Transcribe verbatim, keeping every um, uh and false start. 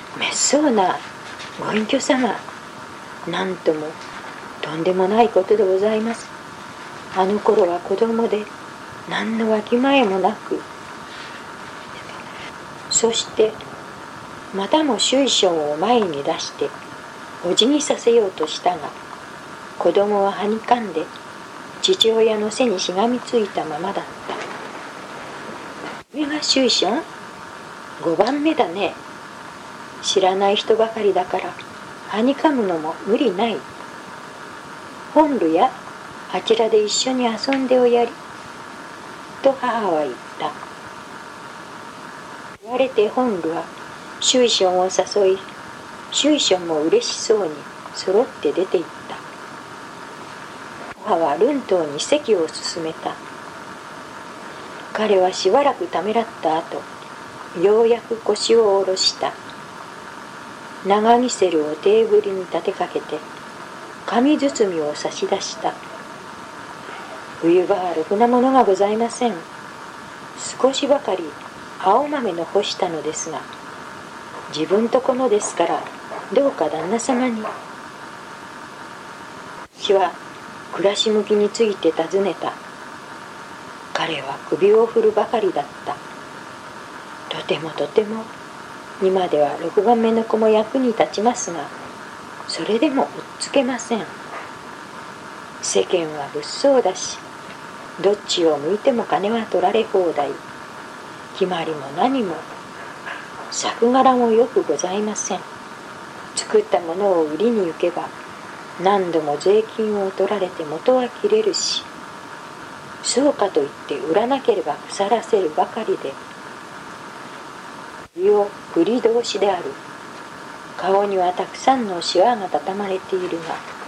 めっそうなご隠居様、なんともとんでもないことでございます。あの頃は子供で何のわきまえもなく、そしてまたもシュイションを前に出してお辞儀させようとしたが、子供ははにかんで父親の背にしがみついたままだった。これがシュイション？ごばんめだね。知らない人ばかりだからはにかむのも無理ない。本ルやあちらで一緒に遊んでおやりと母は言った。言われて本ルはシュイションを誘い、シュイションも嬉しそうに揃って出て行った。母はルントウに席を進めた。彼はしばらくためらった後、ようやく腰を下ろした。長ギセルをテーブルに立てかけて紙包みを差し出した。冬場はろくなものがございません。少しばかり青豆の干したのですが、自分とこのですからどうか旦那様に。私は暮らし向きについて尋ねた。彼は首を振るばかりだった。とてもとても、今ではろくばんめの子も役に立ちますが、それでもうっつけません。世間は物騒だし、どっちを向いても金は取られ放題。決まりも何も作柄もよくございません。作ったものを売りに行けば何度も税金を取られて元は切れるし、そうかといって売らなければ腐らせるばかりで、身を振り通しである。顔にはたくさんのシワがたたまれているが、